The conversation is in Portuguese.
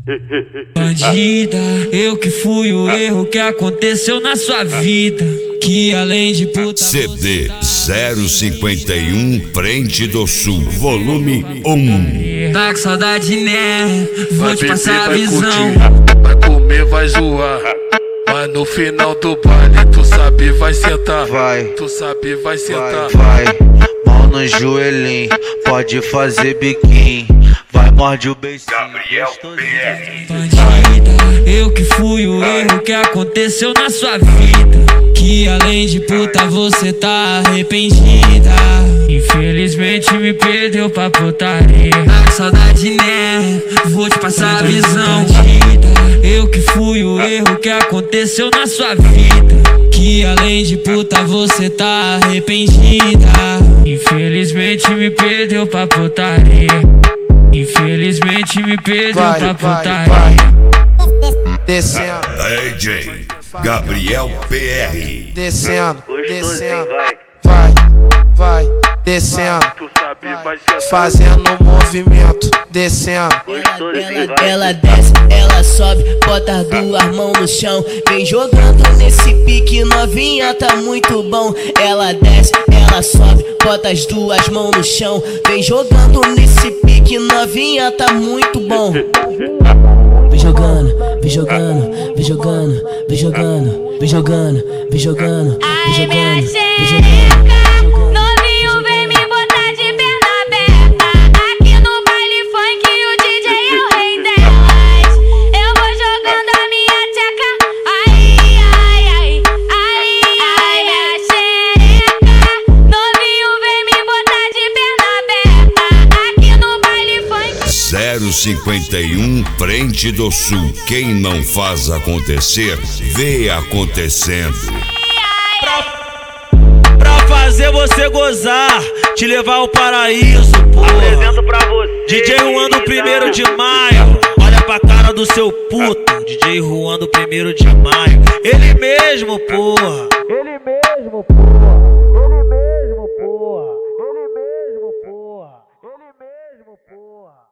Bandida, eu que fui o erro que aconteceu na sua vida. Que além de puta CD 051 Frente do Sul, volume 1. tá com saudade, né? Vou te passar a vai visão. curtir, vai comer, vai zoar. Mas no final do baile, tu sabe, vai sentar. Vai, tu sabe, vai sentar. vai, mão no joelhinho, pode fazer biquinho. Vai, morde o beicinho. Bandida, eu que fui o erro que aconteceu na sua vida. Que além de puta você tá arrependida. Infelizmente me perdeu pra putaria. Tá com saudade, né? Vou te passar a visão. Bandida, eu que fui o erro que aconteceu na sua vida. Que além de puta você tá arrependida. Infelizmente me perdeu pra putaria. Infelizmente me perdeu pra putaria. Descendo, DJ Gabriel PR. descendo, descendo. Vai, descendo. Tu sabe, vai sentar. Fazendo um movimento, descendo. Ela desce, ela sobe, bota as duas mãos no chão. Vem jogando nesse pique, novinha, tá muito bom. Ela desce, ela sobe, bota as duas mãos no chão. Vem jogando nesse pique, novinha, tá muito bom. Vem jogando, vem jogando, vem jogando, vem jogando, vem jogando, vem jogando, vem jogando, vem jogando. Novinho vem me botar de perna aberta. Aqui no baile funk o DJ é o rei delas. Eu vou jogando a minha tcheca. Ai, ai, ai, ai, ai, minha xereca. Novinho vem me botar de perna aberta. Aqui no baile funk 051 Frente do Sul. Quem não faz acontecer, vê acontecendo. Pra fazer você gozar, te levar ao paraíso, porra. Apresento pra você DJ Juan do 1º de maio. Olha pra cara do seu puto, DJ Juan do 1º de maio. Ele mesmo, porra. Ele mesmo, porra. Ele mesmo, porra. Ele mesmo, porra. Ele mesmo, porra.